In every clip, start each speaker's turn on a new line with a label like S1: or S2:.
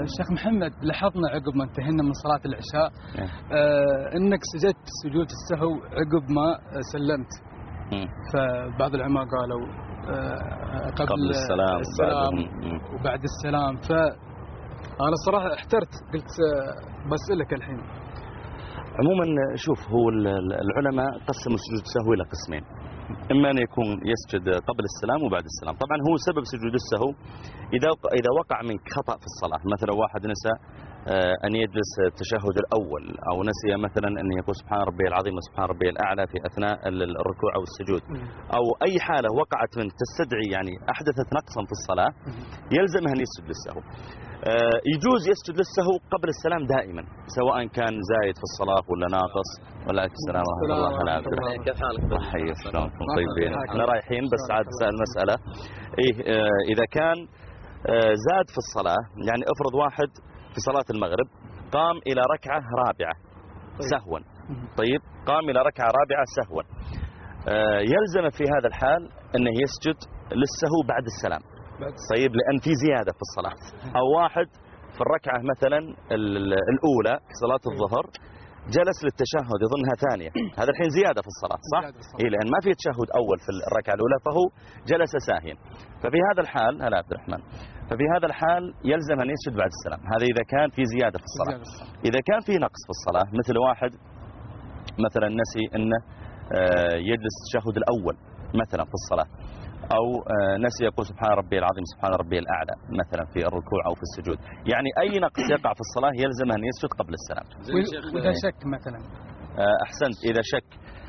S1: شيخ محمد، لاحظنا عقب ما انتهينا من صلاة العشاء انك سجدت سجود السهو عقب ما سلمت. فبعض العلماء قالوا قبل السلام وبعد السلام. فأنا صراحة احترت، قلت بسألك الحين.
S2: عموما شوف، هو العلماء قسموا سجود السهو إلى قسمين، إما أن يكون يسجد قبل السلام وبعد السلام. طبعا هو سبب سجود السهو إذا وقع منك خطأ في الصلاة، مثلا واحد نسى أن يجلس التشهد الأول، أو نسي مثلا أن يقول سبحان ربي العظيم وسبحان ربي الأعلى في أثناء الركوع أو السجود، أو أي حالة وقعت منك تستدعي يعني أحدثت نقصا في الصلاة، يلزمه أن يسجد للسهو. يجوز يسجد للسهو قبل السلام دائما، سواء كان زايد في الصلاة ولا ناقص. ولا السلام ورحمة الله. هلا عبد الله،
S3: كيف حالك؟
S2: صحيح، شلونكم؟ طيبين. احنا رايحين بس عاد سأل مسألة. إذا كان زاد في الصلاة، يعني افرض واحد في صلاة المغرب قام إلى ركعة رابعة سهوا، طيب قام إلى ركعة رابعة سهوا، يلزم في هذا الحال أنه يسجد للسهو بعد السلام، طيب لأن في زيادة في الصلاة. أو واحد في الركعة مثلا الأولى في صلاة الظهر جلس للتشهد يظنها ثانية، هذا الحين زيادة في الصلاة، صح؟ لأن ما في تشهد أول في الركعة الأولى، فهو جلس ساهيا. ففي هذا الحال، هلا عبد الرحمن، ففي هذا الحال يلزم أن يسجد بعد السلام. هذا إذا كان في زيادة في الصلاة. إذا كان في نقص في الصلاة، مثل واحد مثلا نسي أنه يجلس التشهد الأول مثلا في الصلاة، أو نسي يقول سبحان ربي العظيم سبحان ربي الأعلى مثلا في الركوع أو في السجود، يعني أي نقص يقع في الصلاة يلزم أن يسجد قبل السلام.
S1: وإذا شك مثلا.
S2: أحسنت، إذا شك.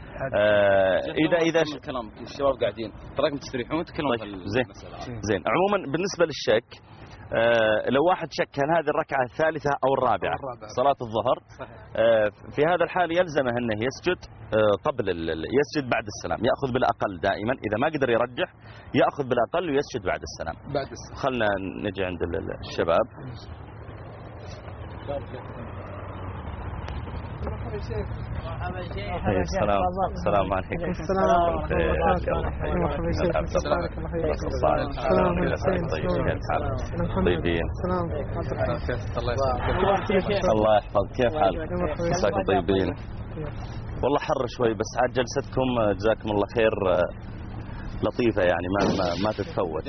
S2: إذا
S3: كلام الشباب قاعدين تراكم تستريحون تكلمون.
S2: زين. عموما بالنسبة للشك، لو واحد شك هل هذه الركعة الثالثة أو الرابعة صلاة الظهر، في هذا الحال يلزمه أنه يسجد يسجد بعد السلام، يأخذ بالأقل دائما. إذا ما قدر يرجح يأخذ بالأقل ويسجد بعد السلام. خلنا نجي عند الشباب. السلام عليكم.
S4: السلام
S2: طيبين. الله يحفظك، كيف حالك؟ مساكم طيبين. والله حر شوي، بس عاد جلستكم جزاكم الله خير لطيفة، يعني ما تتفوت.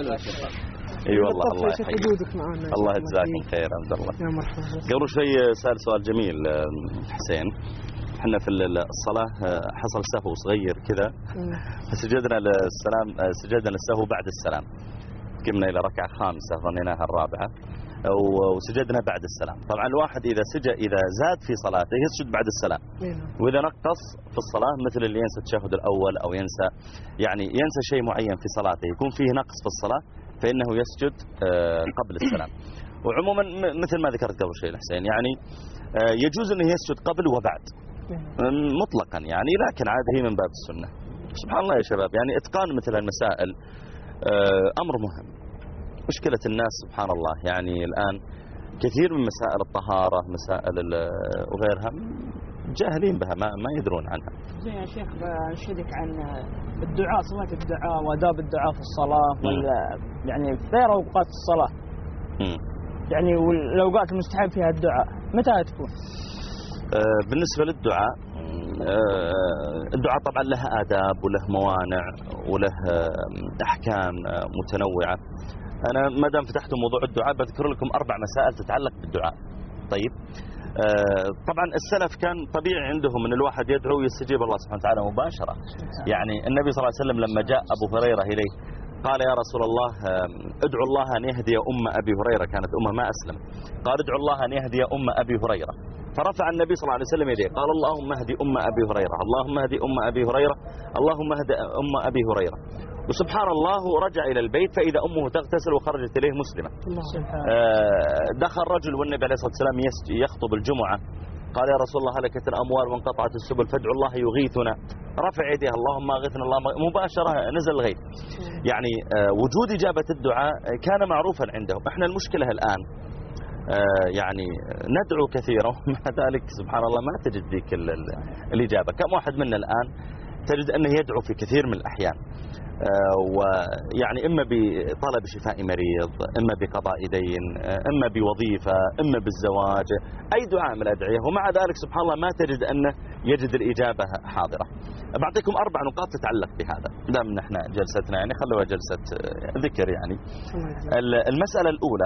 S2: اي والله الله يحييك، الله يجزاكم خير عبد الله. قبل شوي سأل سؤال جميل حسين. احنا في الصلاة حصل سهو صغير كذا، فسجدنا للسهو بعد السلام، قمنا إلى ركعة خامسة ظنيناها الرابعة، وسجدنا بعد السلام. طبعا الواحد إذا زاد في صلاته يسجد بعد السلام، وإذا نقص في الصلاة مثل اللي ينسى التشهد الأول أو ينسى شيء معين في صلاته يكون فيه نقص في الصلاة، فإنه يسجد قبل السلام. وعموما مثل ما ذكرت قبل شيء الحسين، يعني يجوز أنه يسجد قبل وبعد مطلقا، يعني لكن عاد هي من باب السنة. سبحان الله يا شباب، يعني إتقان مثل المسائل أمر مهم. مشكلة الناس سبحان الله، يعني الآن كثير من مسائل الطهارة مسائل وغيرها جاهلين بها، ما يدرون عنها.
S4: زين يا شيخ، بنشدك عن الدعاء، صلاة الدعاء وآداب الدعاء في الصلاة، يعني في غير أوقات الصلاة، يعني والأوقات المستحب فيها الدعاء متى تكون؟
S2: بالنسبة للدعاء، الدعاء طبعا له آداب وله موانع وله أحكام متنوعة. أنا ما دام فتحت موضوع الدعاء بذكر لكم 4 مسائل تتعلق بالدعاء. طيب، طبعا السلف كان طبيعي عندهم أن الواحد يدعو ويستجيب الله سبحانه وتعالى مباشرة. يعني النبي صلى الله عليه وسلم لما جاء أبو هريرة إليه قال يا رسول الله ادعو الله أن يهدي أبي هريرة، كانت أمه ما أسلم، قال ادعو الله أن يهدي أبي هريرة، فرفع النبي صلى الله عليه وسلم يديه قال اللهم اهدي أبي هريرة، اللهم اهدي أبي هريرة، اللهم اهدي أبي هريرة. وسبحان الله رجع إلى البيت فإذا أمه تغتسل وخرجت إليه مسلمة. دخل رجل والنبي عليه الصلاة والسلام يخطب الجمعة، قال يا رسول الله هلكت الأموال وانقطعت السبل فادعوا الله يغيثنا، رفع يديه اللهم اغثنا، اللهم مباشرة نزل الغيث. يعني وجود إجابة الدعاء كان معروفا عندهم. احنا المشكلة الآن يعني ندعو كثيرا ومع ذلك سبحان الله ما تجد ذيك الإجابة. كم واحد منا الآن تجد أنه يدعو في كثير من الأحيان، ويعني إما بطلب شفاء مريض، إما بقضاء دين، إما بوظيفة، إما بالزواج، أي دعاء من الأدعية، ومع ذلك سبحان الله ما تجد أنه يجد الإجابة حاضرة. بعطيكم 4 نقاط تتعلق بهذا دام نحن جلستنا يعني خلوها جلسة ذكر. يعني المسألة الأولى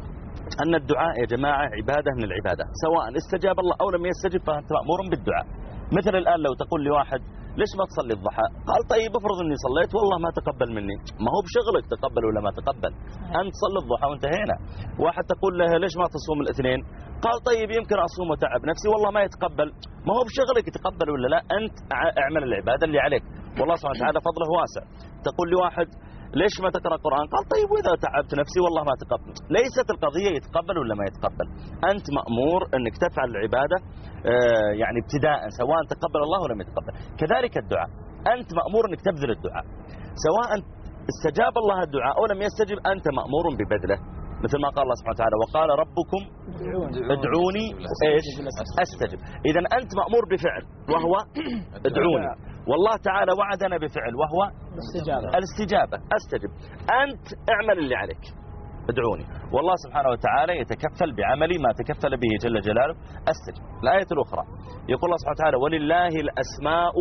S2: أن الدعاء يا جماعة عبادة من العبادة، سواء استجاب الله أو لم يستجب فأنت مأمور بالدعاء. مثل الآن لو تقول لواحد ليش ما تصلي الضحى؟ قال طيب افرض اني صليت والله ما تقبل مني، ما هو بشغلك تقبل ولا ما تقبل، انت صلي الضحى وانتهينا. واحد تقول له ليش ما تصوم الاثنين؟ قال طيب يمكن اصوم وتعب نفسي والله ما يتقبل، ما هو بشغلك تقبل ولا لا، انت اعمل العباده اللي عليك والله سبحانه وتعالى فضله واسع. تقول لواحد ليش ما تقرأ قرآن؟ قال طيب وإذا تعبت نفسي والله ما تقبل. ليست القضية يتقبل ولا ما يتقبل، أنت مأمور أنك تفعل العبادة يعني ابتداء سواء تقبل الله ولا ما يتقبل. كذلك الدعاء أنت مأمور أنك تبذل الدعاء، سواء استجاب الله الدعاء أو لم يستجب أنت مأمور ببذله، مثل ما قال الله سبحانه وتعالى وقال ربكم ادعوني إيش أستجب. إذا أنت مأمور بفعل وهو ادعوني، والله تعالى وعدنا بفعل وهو الاستجابة أستجب. أنت اعمل اللي عليك ادعوني، والله سبحانه وتعالى يتكفل بعملي ما تكفل به جل جلاله أستجب. الآية الأخرى يقول الله سبحانه وتعالى ولله الأسماء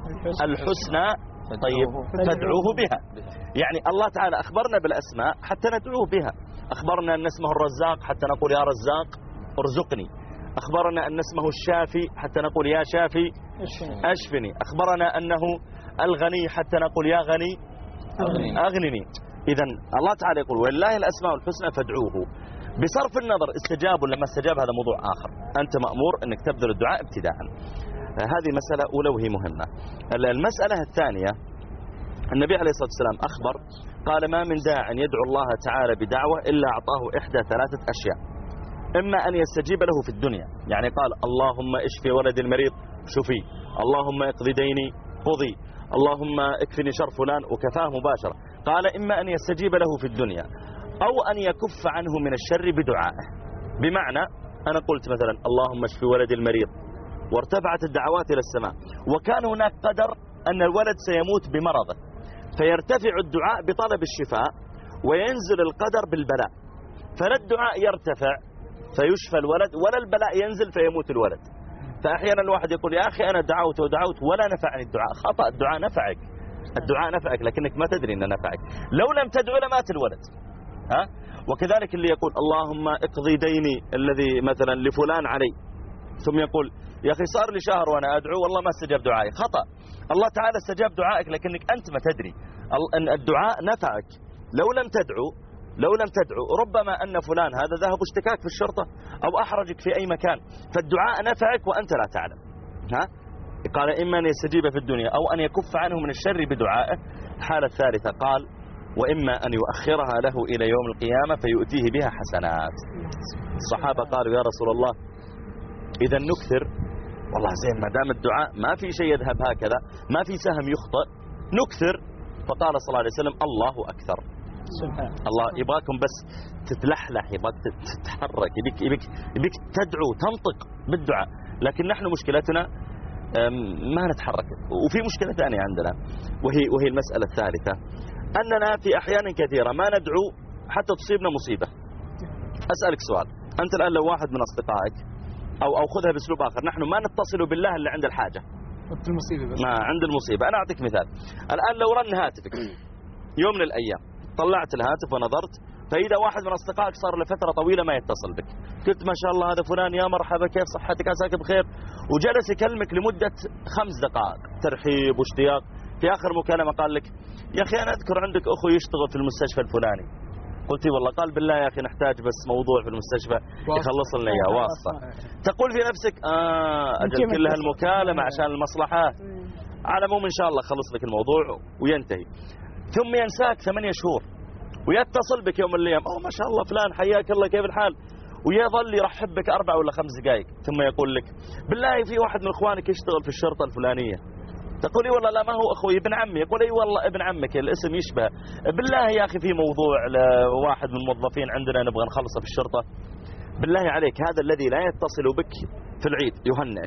S2: الحسنى طيب فادعوه بها. يعني الله تعالى أخبرنا بالأسماء حتى ندعوه بها، أخبرنا أن اسمه الرزاق حتى نقول يا رزاق ارزقني، أخبرنا أن اسمه الشافي حتى نقول يا شافي أشفني، أخبرنا أنه الغني حتى نقول يا غني أغنني. إذن الله تعالى يقول ولله الأسماء الحسنى فادعوه، بصرف النظر استجاب ولا ما استجاب هذا موضوع آخر، أنت مأمور أنك تبذل الدعاء ابتداء. هذه مسألة أولى وهي مهمة. المسألة الثانية النبي عليه الصلاة والسلام أخبر قال ما من داع يدعو الله تعالى بدعوة إلا أعطاه إحدى 3 أشياء، إما أن يستجيب له في الدنيا، يعني قال اللهم اشفي ولد المريض شفي، اللهم اقضي ديني قضي، اللهم اكفني شر فلان وكفاه مباشرة. قال إما أن يستجيب له في الدنيا أو أن يكف عنه من الشر بدعائه. بمعنى أنا قلت مثلا اللهم اشفي ولد المريض وارتفعت الدعوات إلى السماء، وكان هناك قدر أن الولد سيموت بمرضه، فيرتفع الدعاء بطلب الشفاء وينزل القدر بالبلاء، فلا الدعاء يرتفع فيشفى الولد ولا البلاء ينزل فيموت الولد. فأحيانا الواحد يقول يا أخي أنا دعوت ودعوت ولا نفعني الدعاء. خطأ، الدعاء نفعك، الدعاء نفعك لكنك ما تدري أنه نفعك، لو لم تدعو لمات الولد. وكذلك اللي يقول اللهم اقضي ديني الذي مثلا لفلان علي، ثم يقول يا أخي صار لي شهر وأنا أدعو والله ما استجاب دعائي. خطأ، الله تعالى استجاب دعائك لكنك أنت ما تدري أن الدعاء نفعك. لو لم تدعو ربما أن فلان هذا ذهب اشتكاك في الشرطة أو أحرجك في أي مكان، فالدعاء نفعك وأنت لا تعلم. قال إما أن يستجيب في الدنيا أو أن يكف عنه من الشر بدعائه. الحالة الثالثة قال وإما أن يؤخرها له إلى يوم القيامة فيؤتيه بها حسنات. الصحابة قالوا يا رسول الله إذا نكثر، والله زين ما دام الدعاء ما في شيء يذهب هكذا، ما في سهم يخطئ، نكثر. فقال صلى الله عليه وسلم الله أكثر. الله يبغاكم بس تتلحلح، يبغاك تتحرك، يبيك تدعو تنطق بالدعاء، لكن نحن مشكلتنا ما نتحرك. وفي مشكلة ثانية عندنا وهي المسألة الثالثة، أننا في أحيان كثيرة ما ندعو حتى تصيبنا مصيبة. أسألك سؤال، أنت الآن لو واحد من أصدقائك أو خذها بأسلوب آخر، نحن ما نتصل بالله إلا عند الحاجة، ما عند المصيبة. أنا أعطيك مثال، الآن لو رن هاتفك يوم من الأيام، طلعت الهاتف ونظرت فإذا واحد من أصدقائك صار لفترة طويلة ما يتصل بك، قلت ما شاء الله هذا فلان يا مرحبا كيف صحتك عساك بخير، وجلس يكلمك لمدة 5 دقائق ترحيب واشتياق، في آخر مكالمة قال لك يا أخي أنا أذكر عندك أخو يشتغل في المستشفى الفلاني. قلت والله، قال بالله يا أخي نحتاج بس موضوع في المستشفى يخلص لنا إياه واسطة. تقول في نفسك أجل كلها المكالمة عشان المصلحة، على العموم إن شاء الله خلص لك الموضوع وينتهي، ثم ينساك 8 شهور ويتصل بك يوم من الأيام ما شاء الله فلان حياك الله كيف الحال، ويظل يرحب بك 4 ولا 5 دقائق، ثم يقول لك بالله في واحد من إخوانك يشتغل في الشرطة الفلانية. تقول لي والله لا ما هو أخوي ابن عمي. يقول لي والله ابن عمك الاسم يشبه. بالله يا أخي في موضوع لواحد من الموظفين عندنا نبغى نخلصه في الشرطة. بالله عليك هذا الذي لا يتصل بك في العيد يهنئك،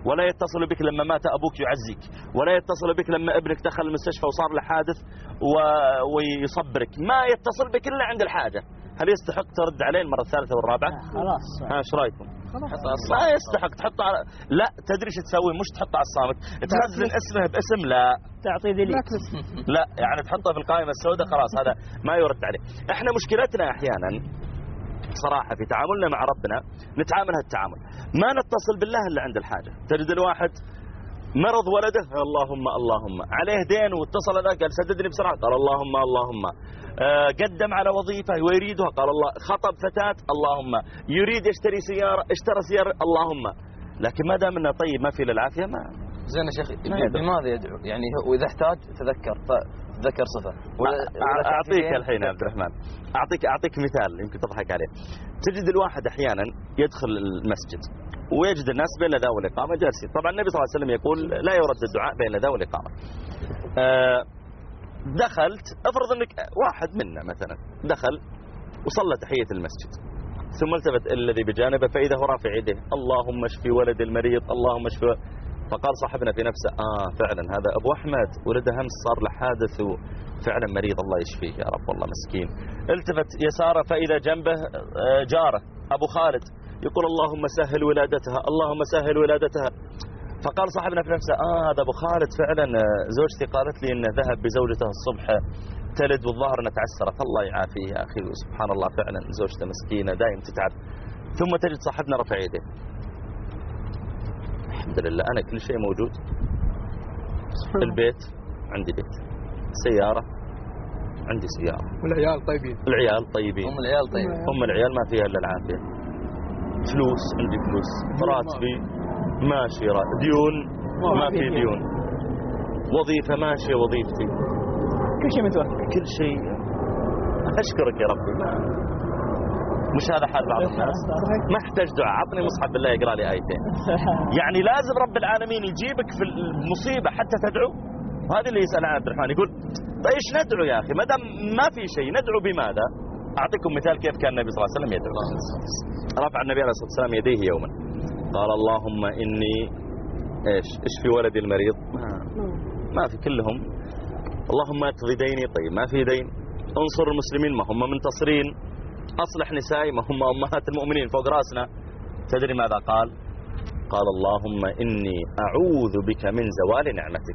S2: ولا يتصل بك لما مات أبوك يعزيك، ولا يتصل بك لما ابنك دخل المستشفى وصار له حادث ويصبرك، ما يتصل بك إلا عند الحاجة. هل يستحق ترد عليه المرة الثالثة والرابعة؟
S4: خلاص.
S2: ايش رايكم؟ ما يستحق تحطه على... لا تدري ايش تسوي؟ مش تحطه على الصامت، تخزن اسمه باسم، لا
S4: تعطي ديليت،
S2: لا يعني تحطه في القائمة السوداء، خلاص هذا ما يرد عليه. احنا مشكلتنا احيانا صراحة في تعاملنا مع ربنا نتعامل هالتعامل، ما نتصل بالله الا عند الحاجة. تجد الواحد مرض ولده اللهم عليه دين واتصل ذا قال سددني بسرعة قال اللهم قدم على وظيفة ويريدها قال الله، خطب فتاة اللهم، يريد يشتري سيارة اشترى سيارة اللهم. لكن ما دام انه طيب ما في للعافية ما
S3: زين يا شيخ. بماذا يدعو يعني؟ وإذا احتاج تذكر صفة.
S2: أعطيك الحين يا عبد الرحمن، أعطيك مثال يمكن تضحك عليه. تجد الواحد أحيانا يدخل المسجد ويجد الناس بين ذا والإقامة جالسين. طبعا النبي صلى الله عليه وسلم يقول لا يرد الدعاء بين ذا والإقامة. دخلت، افرض انك واحد منا مثلا دخل وصلى تحية المسجد ثم التفت الذي بجانبه فإذا هو رافع يده اللهم اشفي ولد المريض اللهم اشفي، فقال صاحبنا في نفسه فعلا هذا أبو أحمد ولده أمس صار له حادث وفعلا مريض الله يشفيه يا رب والله مسكين. التفت يساره فإذا جنبه جاره أبو خالد يقول اللهم سهل ولادتها اللهم سهل ولادتها، فقال صاحبنا في نفسه هذا أبو خالد فعلا زوجتي قالت لي إنه ذهب بزوجته الصبح تلد والظاهر انها تعسرت الله يعافيه يا أخي سبحان الله فعلا زوجته مسكينة دائم تتعب. ثم تجد صاحبنا رفع يده الحمد لله أنا كل شيء موجود، البيت عندي بيت، سيارة عندي سيارة،
S1: والعيال طيبين،
S2: العيال طيبين، أم العيال ما فيها إلا العافية، فلوس عندي فلوس، راتبي ماشي، ديون ما في ديون، وظيفة ماشية وظيفتي،
S4: كل شيء متوفر،
S2: كل شيء. أشكرك يا ربي. مش هذا حال بعض الناس؟ ما احتاج دعاء، عطني مصحف بالله يقرأ لي آيتين. يعني لازم رب العالمين يجيبك في المصيبة حتى تدعو. وهذا اللي يسأل عن عبد الرحمن يقول طيب ايش ندعو يا أخي ما دام ما في شيء ندعو بماذا؟ أعطيكم مثال كيف كان النبي صلى الله عليه وسلم يدعو. رفع النبي عليه الصلاة والسلام يديه يوما قال اللهم إني اشفي ولدي المريض، ما في كلهم، اللهم اقضي ديني، طيب ما في دين، انصر المسلمين ما هم منتصرين، أصلح نسائي ما هم أمهات المؤمنين فوق راسنا. تدري ماذا قال؟ قال اللهم إني أعوذ بك من زوال نعمتك.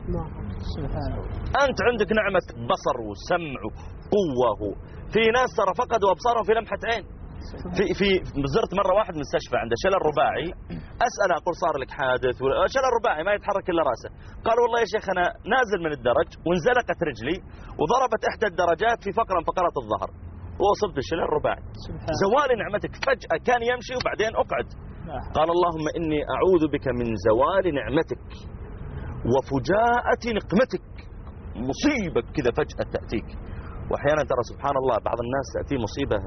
S2: أنت عندك نعمة بصر وسمع وقوة، في ناس ترى فقدوا أبصارهم في لمحة عين. في زرت مرة واحد مستشفى عنده شلل رباعي، أسأل أقول صار لك حادث شلل رباعي ما يتحرك إلا رأسه، قال والله يا شيخ أنا نازل من الدرج وانزلقت رجلي وضربت إحدى الدرجات في فقرة من فقرات الظهر ووصلت بالشلل الرباعي. زوال نعمتك، فجأة كان يمشي وبعدين أقعد. قال اللهم إني أعوذ بك من زوال نعمتك وفجاءة نقمتك، مصيبة كذا فجأة تأتيك. وأحيانا ترى سبحان الله بعض الناس تأتي مصيبة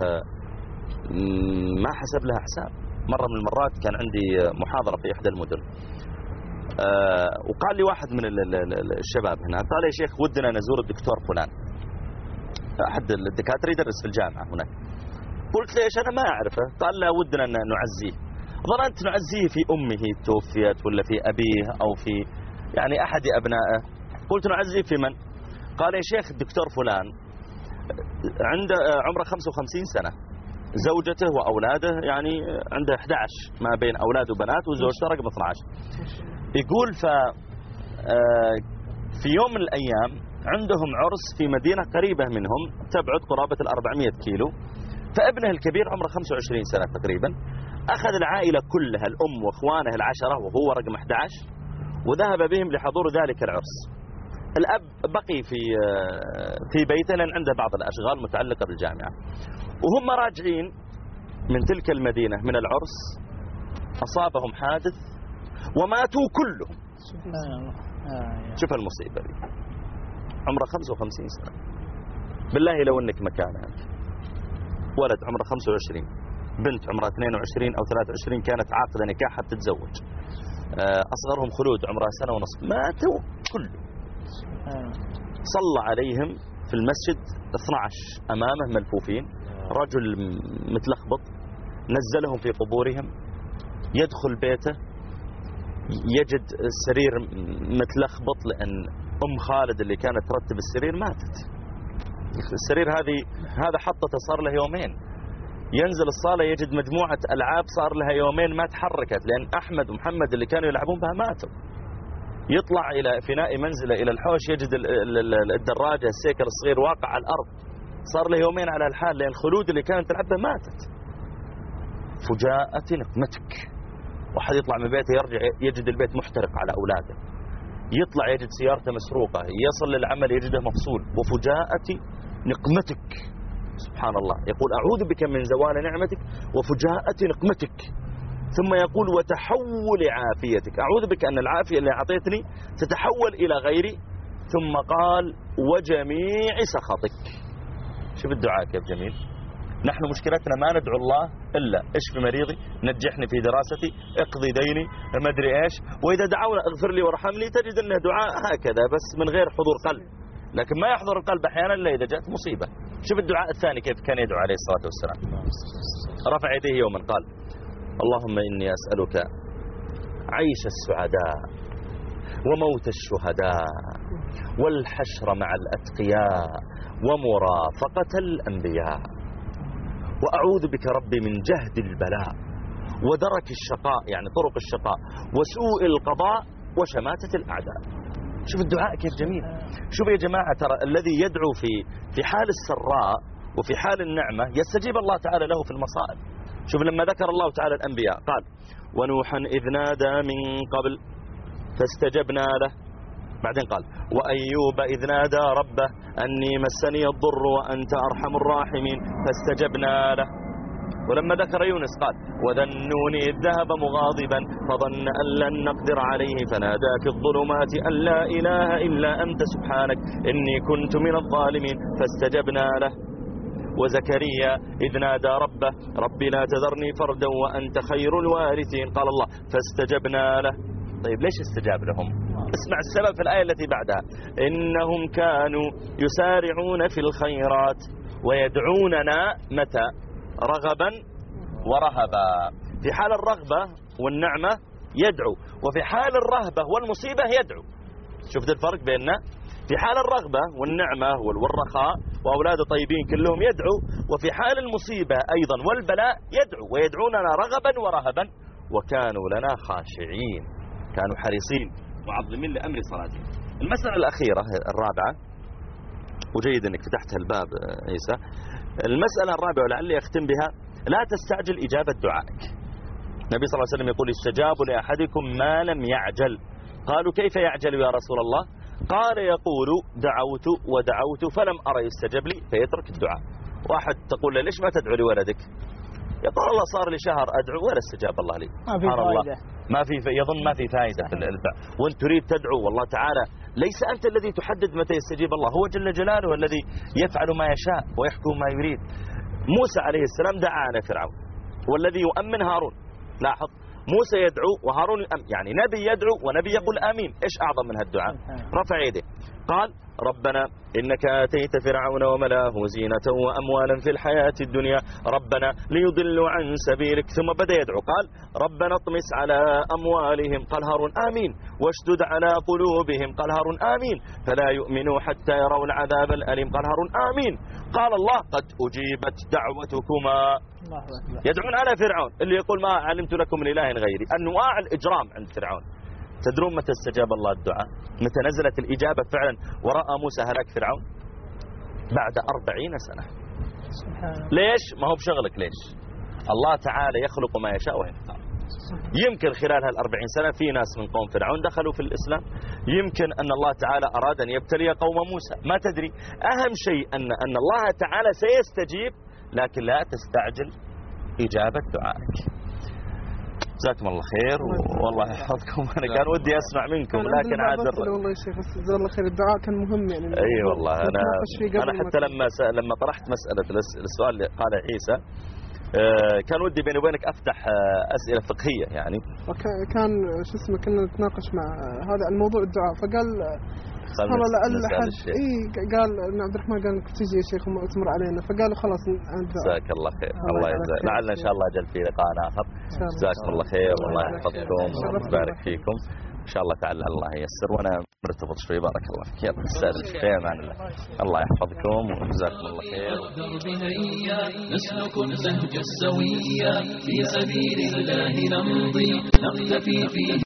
S2: ما حسب لها حساب. مرة من المرات كان عندي محاضرة في إحدى المدن، وقال لي واحد من الشباب هنا قال يا شيخ ودنا نزور الدكتور فلان، أحد الدكاترة يدرس في الجامعة هناك. قلت ليش أنا ما أعرفه؟ قال لا ودنا أن نعزيه. ظننت نعزيه في أمه توفيت ولا في أبيه أو في يعني أحد أبنائه. قلت نعزيه في من؟ قال يا شيخ الدكتور فلان عنده عمره 55 سنة، زوجته وأولاده يعني عنده 11 ما بين أولاد وبنات، وزوجته رقم 12. يقول في يوم من الأيام عندهم عرس في مدينة قريبة منهم تبعد قرابة 400 كيلو، فابنه الكبير عمره 25 سنة تقريبا أخذ العائلة كلها الأم وإخوانه 10 وهو رقم 11 وذهب بهم لحضور ذلك العرس. الأب بقي في بيته لأن عنده بعض الأشغال متعلقة بالجامعة، وهم راجعين من تلك المدينة من العرس أصابهم حادث وماتوا كلهم. شوف المصيبة دي، عمره 55 سنة. بالله لو أنك مكانه أنت، ولد عمره 25، بنت عمرها 22 أو 23 كانت عاقدة نكاح تتزوج، أصغرهم خلود عمرها 1.5 سنة، ماتوا كلهم. صلى عليهم في المسجد 12 أمامه ملفوفين، رجل متلخبط نزلهم في قبورهم، يدخل بيته يجد السرير متلخبط لأن أم خالد اللي كانت ترتب السرير ماتت. السرير هذا حطته صار له يومين. ينزل الصالة يجد مجموعة ألعاب صار لها يومين ما تحركت لأن أحمد ومحمد اللي كانوا يلعبون بها ماتوا. يطلع إلى فناء منزله إلى الحوش يجد الدراجة السيكل الصغير واقع على الأرض. صار له يومين على الحال لأن خلود اللي كانت تلعب بها ماتت. فجاءت نقمتك. واحد يطلع من بيته يرجع يجد البيت محترق على أولاده. يطلع يجد سيارته مسروقة. يصل للعمل يجده مفصول. وفجاءت نقمتك. سبحان الله. يقول أعوذ بك من زوال نعمتك وفجاءة نقمتك. ثم يقول وتحول عافيتك. أعوذ بك أن العافية اللي أعطيتني تتحول إلى غيري. ثم قال وجميع سخطك. شوف الدعاء كيف جميل. نحن مشكلتنا ما ندعو الله إلا اشفي مريضي، نجحني في دراستي، اقضي ديني، ما ادري ايش. وإذا دعونا اغفر لي وارحمني تجد أنه دعاء هكذا بس من غير حضور قلب. لكن ما يحضر القلب أحيانا إلا إذا جاءت مصيبة. شوف الدعاء الثاني كيف كان يدعو عليه الصلاة والسلام. رفع يديه يوما قال اللهم إني أسألك عيش السعداء وموت الشهداء والحشر مع الأتقياء ومرافقة الأنبياء وأعوذ بك ربي من جهد البلاء ودرك الشقاء يعني طرق الشقاء وسوء القضاء وشماتة الأعداء. شوف الدعاء كيف جميل. شوف يا جماعة ترى الذي يدعو في حال السراء وفي حال النعمة يستجيب الله تعالى له في المصائب. شوف لما ذكر الله تعالى الأنبياء قال ونوحا إذ نادى من قبل فاستجبنا له. بعدين قال وأيوب إذ نادى ربه أني مسني الضر وأنت أرحم الراحمين فاستجبنا له. ولما ذكر يونس قال وذا النون إذ ذهب مغاضبا فظن أن لن نقدر عليه فنادى في الظلمات أن لا إله إلا أنت سبحانك إني كنت من الظالمين فاستجبنا له. وزكريا إذ نادى ربه ربي لا تذرني فردا وأنت خير الوارثين قال الله فاستجبنا له. طيب ليش استجاب لهم؟ اسمع السبب في الآية التي بعدها إنهم كانوا يسارعون في الخيرات ويدعوننا متى؟ رغبا ورهبا. في حال الرغبة والنعمة يدعو وفي حال الرهبة والمصيبة يدعو. شفت الفرق بيننا؟ في حال الرغبة والنعمة والرخاء وأولاده طيبين كلهم يدعو وفي حال المصيبة أيضا والبلاء يدعو ويدعوننا رغبا ورهبا وكانوا لنا خاشعين. كانوا حريصين معظمين لأمر صلاتهم. المسألة الأخيرة الرابعة وجيد أنك فتحت الباب عيسى. المسألة الرابعة ولعلي أختم بها لا تستعجل إجابة دعائك. النبي صلى الله عليه وسلم يقول استجاب لأحدكم ما لم يعجل. قالوا كيف يعجل يا رسول الله؟ قال يقول دعوت ودعوت فلم أرى يستجب لي فيترك الدعاء. واحد تقول له ليش ما تدعو لولدك؟ يقول الله صار لي شهر أدعو ولا استجاب الله لي. سبحان الله يظن ما في فائدة في الدعاء. وانت تريد تدعو والله تعالى ليس أنت الذي تحدد متى يستجيب الله هو جل جلاله الذي يفعل ما يشاء ويحكم ما يريد. موسى عليه السلام دعا على فرعون والذي يؤمن هارون. لاحظ موسى يدعو وهارون يعني نبي يدعو ونبي يقول آمين. إيش أعظم من هالدعاء؟ رفع يده قال ربنا إنك آتيت فرعون وملاه زينة وأموالا في الحياة الدنيا ربنا ليضلوا عن سبيلك. ثم بدأ يدعو قال ربنا اطمس على أموالهم قال هارون آمين واشدد على قلوبهم قال هارون آمين فلا يؤمنوا حتى يروا العذاب الأليم قال هارون آمين. قال الله قد أجيبت دعوتكما. يدعون على فرعون اللي يقول ما علمت لكم من إله غيري. أنواع الإجرام عند فرعون. تدرون متى استجاب الله الدعاء؟ متى نزلت الإجابة فعلا ورأى موسى هلاك فرعون؟ بعد 40 سنة. ليش؟ ما هو بشغلك. ليش؟ الله تعالى يخلق ما يشاء ويختار. يمكن خلال هال40 سنة في ناس من قوم فرعون دخلوا في الإسلام. يمكن أن الله تعالى أراد أن يبتلي قوم موسى ما تدري. أهم شيء أن الله تعالى سيستجيب لكن لا تستعجل إجابة دعائك. جزاكم الله خير والله يحفظكم. أنا كان ودي أسمع منكم لكن عاد
S5: والله يا شيخ جزاه الله خير الدعاء كان مهم يعني.
S2: أي والله أنا حتى لما طرحت مسألة السؤال اللي قال عيسى كان ودي بيني وبينك أفتح أسئلة فقهية يعني.
S5: كان شو اسمه كنا نتناقش مع هذا الموضوع الدعاء فقال والله لعل حد قال ان عبد الرحمن قال انك تجي يا شيخ وتمر علينا فقالوا خلاص
S2: جزاك الله خير. الله يجزاك. لعلنا ان شاء الله اجل في لقاء اخر. جزاكم الله خير والله يحفظكم ويبارك فيكم ان شاء الله تعالى. الله ييسر وانا مرتبط شوي. بارك الله فيك. يلا نستاذن في امان الله. الله يحفظكم وجزاكم الله خير. نسلك النهج السوي في سبيل الله نمضي نقتفي فيه